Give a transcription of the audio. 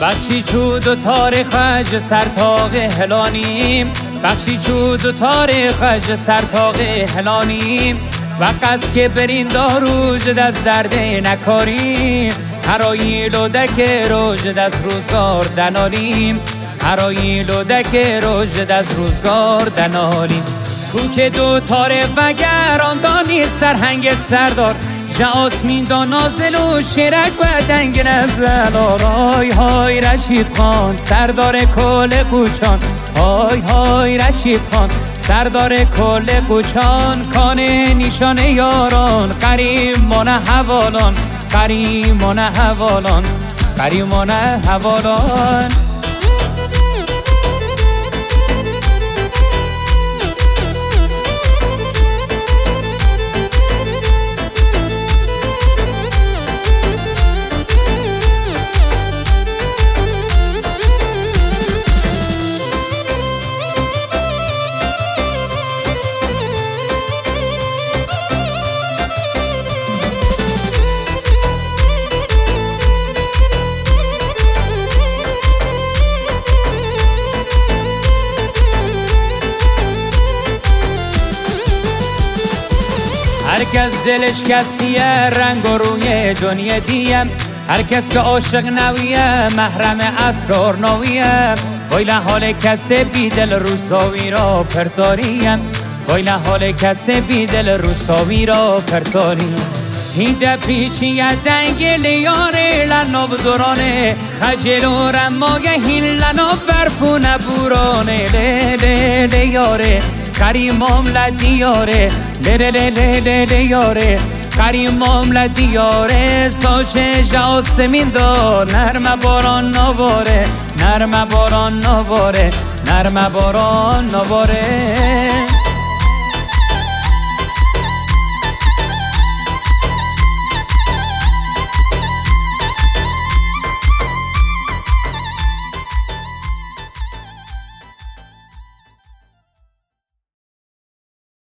بخشی چود و تاریخ خج سرتاق هلانیم بخشی چود و تاریخ خج سرتاق هلانیم وقت که برین داروج دست درده نکاریم هرایی لودک روژ دست روزگار دنالیم هرایی لودک روژ دست روزگار دنالیم کوک دو تاره وگران دانی سرهنگ سردار جا آسمین دا نازل و شیرک بردنگ نزل های های رشید خان سردار کل قوچان های های رشید خان سردار کل قوچان کان نیشان یاران قریمان حوالان قریمان حوالان قریمان حوالان هر کس دلش کسیه رنگ و روی دنیا دیم هر کس که عاشق نویه محرم اسرار نویه وای لحال کس بی دل روساوی را پرتاریم وای لحال کس بی دل روساوی را پرتاریم هیده پیچی دنگل یاره لنو دورانه خجل و رماگه هین لنو برفو نبورانه لی یاره قریمام لدیاره لی یاره قریمام لدیاره ساچه جاسمین دار نرم باران نباره نرم باران نباره نرم باران نباره